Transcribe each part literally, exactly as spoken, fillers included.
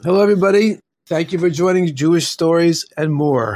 Hello, everybody. Thank you for joining Jewish Stories and More.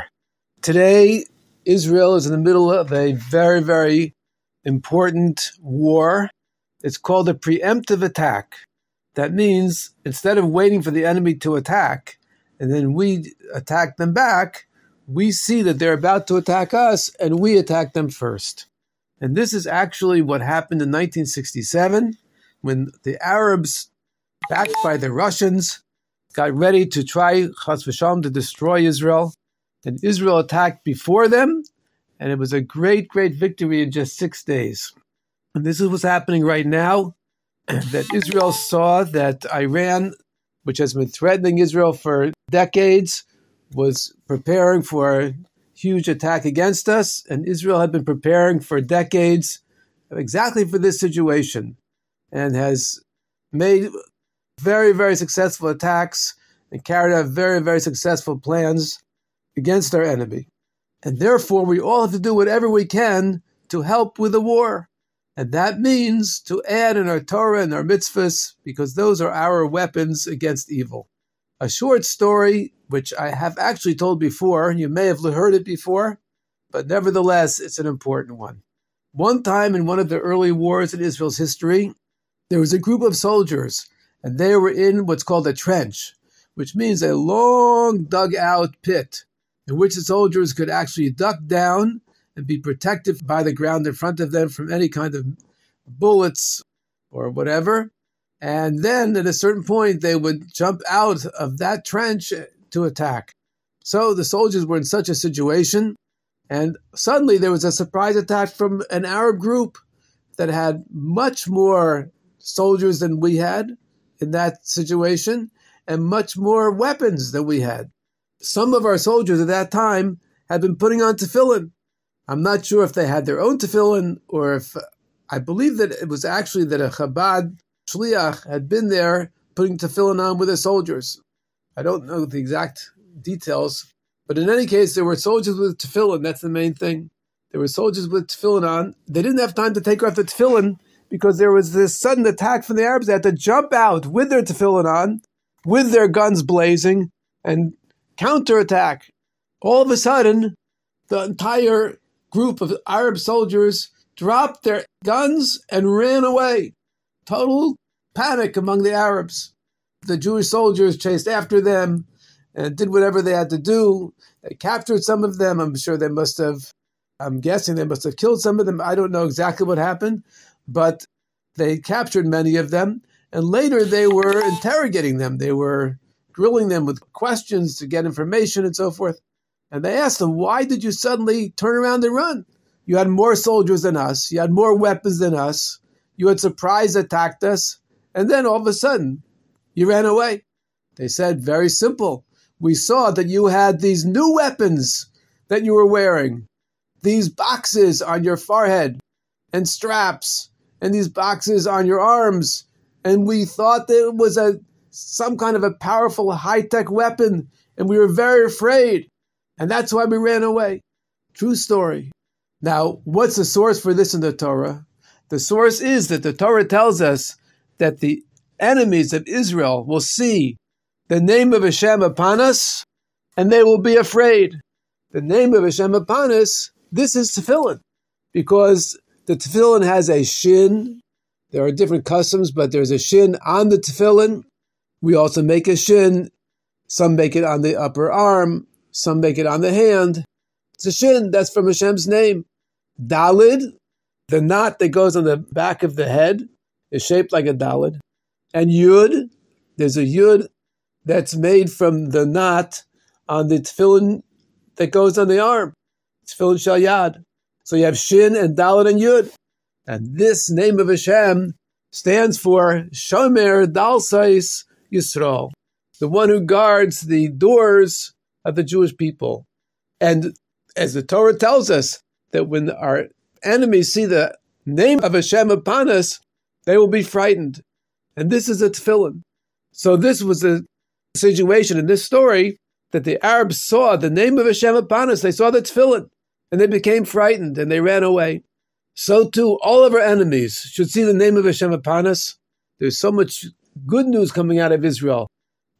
Today, Israel is in the middle of a very, very important war. It's called a preemptive attack. That means instead of waiting for the enemy to attack, and then we attack them back, we see that they're about to attack us, and we attack them first. And this is actually what happened in nineteen sixty-seven, when the Arabs, backed by the Russians, got ready to try, chas v'shalom, to destroy Israel. And Israel attacked before them, and it was a great, great victory in just six days. And this is what's happening right now, that Israel saw that Iran, which has been threatening Israel for decades, was preparing for a huge attack against us, and Israel had been preparing for decades exactly for this situation, and has made very, very successful attacks and carried out very, very successful plans against our enemy. And therefore, we all have to do whatever we can to help with the war. And that means to add in our Torah and our mitzvahs, because those are our weapons against evil. A short story, which I have actually told before, you may have heard it before, but nevertheless, it's an important one. One time in one of the early wars in Israel's history, there was a group of soldiers, and they were in what's called a trench, which means a long dug-out pit in which the soldiers could actually duck down and be protected by the ground in front of them from any kind of bullets or whatever. And then at a certain point, they would jump out of that trench to attack. So the soldiers were in such a situation, and suddenly there was a surprise attack from an Arab group that had much more soldiers than we had in that situation, and much more weapons than we had. Some of our soldiers at that time had been putting on tefillin. I'm not sure if they had their own tefillin, or if, I believe that it was actually that a Chabad shliach had been there putting tefillin on with the soldiers. I don't know the exact details, but in any case, there were soldiers with tefillin. That's the main thing. There were soldiers with tefillin on. They didn't have time to take off the tefillin, because there was this sudden attack from the Arabs. They had to jump out with their tefillin on, with their guns blazing, and counterattack. All of a sudden, the entire group of Arab soldiers dropped their guns and ran away. Total panic among the Arabs. The Jewish soldiers chased after them and did whatever they had to do. They captured some of them. I'm sure they must have, I'm guessing they must have killed some of them. I don't know exactly what happened. But they captured many of them, and later they were interrogating them. They were grilling them with questions to get information and so forth. And they asked them, why did you suddenly turn around and run? You had more soldiers than us. You had more weapons than us. You had surprise attacked us. And then all of a sudden, you ran away. They said, very simple. We saw that you had these new weapons that you were wearing, these boxes on your forehead and straps, and these boxes on your arms, and we thought that it was a some kind of a powerful high-tech weapon, and we were very afraid, and that's why we ran away. True story. Now, what's the source for this in the Torah? The source is that the Torah tells us that the enemies of Israel will see the name of Hashem upon us, and they will be afraid. The name of Hashem upon us, this is tefillin, because the tefillin has a shin. There are different customs, but there's a shin on the tefillin. We also make a shin. Some make it on the upper arm. Some make it on the hand. It's a shin. That's from Hashem's name. Dalid, the knot that goes on the back of the head, is shaped like a dalid. And yud, there's a yud that's made from the knot on the tefillin that goes on the arm. Tefillin shel yad. So you have Shin and Dalet and Yud. And this name of Hashem stands for Shomer Dalsais Yisrael, the one who guards the doors of the Jewish people. And as the Torah tells us, that when our enemies see the name of Hashem upon us, they will be frightened. And this is a tefillin. So this was a situation in this story that the Arabs saw the name of Hashem upon us. They saw the tefillin. And they became frightened, and they ran away. So too, all of our enemies should see the name of Hashem upon us. There's so much good news coming out of Israel.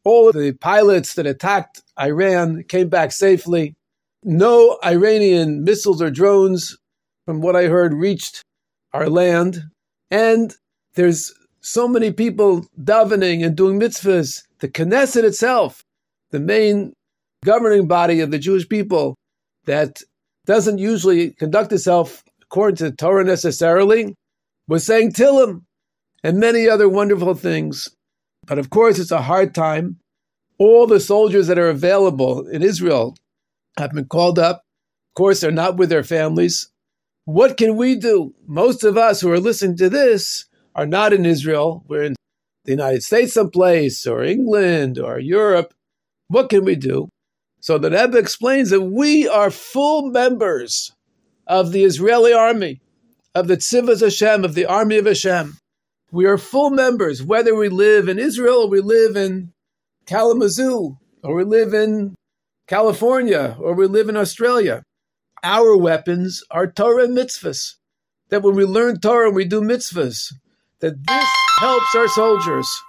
All of the pilots that attacked Iran came back safely. No Iranian missiles or drones, from what I heard, reached our land. And there's so many people davening and doing mitzvahs. The Knesset itself, the main governing body of the Jewish people, that doesn't usually conduct itself according to the Torah necessarily, was saying Tillim and many other wonderful things. But of course, it's a hard time. All the soldiers that are available in Israel have been called up. Of course, they're not with their families. What can we do? Most of us who are listening to this are not in Israel. We're in the United States someplace, or England, or Europe. What can we do? So the Rebbe explains that we are full members of the Israeli army, of the Tzivos Hashem, of the army of Hashem. We are full members, whether we live in Israel or we live in Kalamazoo, or we live in California, or we live in Australia. Our weapons are Torah and mitzvahs. That when we learn Torah and we do mitzvahs, that this helps our soldiers.